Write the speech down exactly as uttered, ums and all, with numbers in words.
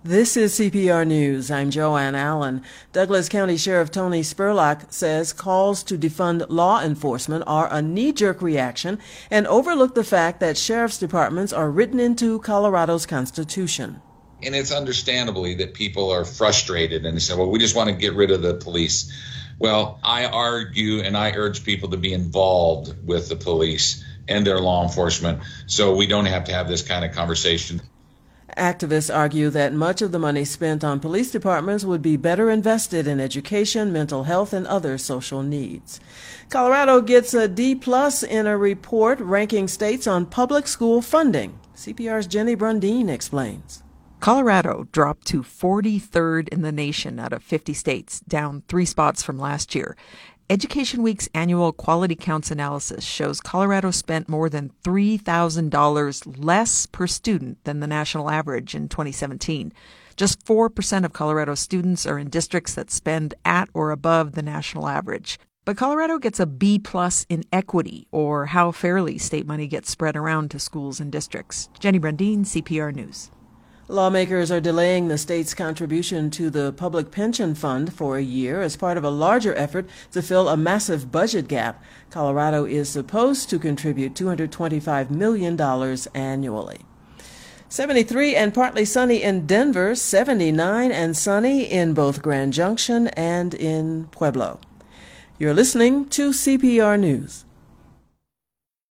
This is C P R News. I'm Joanne Allen. Douglas County Sheriff Tony Spurlock says calls to defund law enforcement are a knee-jerk reaction and overlook the fact that sheriff's departments are written into Colorado's Constitution. And it's understandably that people are frustrated and they say, well, we just want to get rid of the police. Well, I argue and I urge people to be involved with the police and their law enforcement so we don't have to have this kind of conversation. Activists argue that much of the money spent on police departments would be better invested in education, mental health, and other social needs. Colorado gets a D plus in a report ranking states on public school funding. C P R's Jenny Brundeen explains. Colorado dropped to forty-third in the nation out of fifty states, down three spots from last year. Education Week's annual Quality Counts analysis shows Colorado spent more than three thousand dollars less per student than the national average in twenty seventeen. Just four percent of Colorado students are in districts that spend at or above the national average. But Colorado gets a B plus in equity, or how fairly state money gets spread around to schools and districts. Jenny Brundeen, C P R News. Lawmakers are delaying the state's contribution to the Public Pension Fund for a year as part of a larger effort to fill a massive budget gap. Colorado is supposed to contribute two hundred twenty-five million dollars annually. seventy-three and partly sunny in Denver, seventy-nine and sunny in both Grand Junction and in Pueblo. You're listening to C P R News.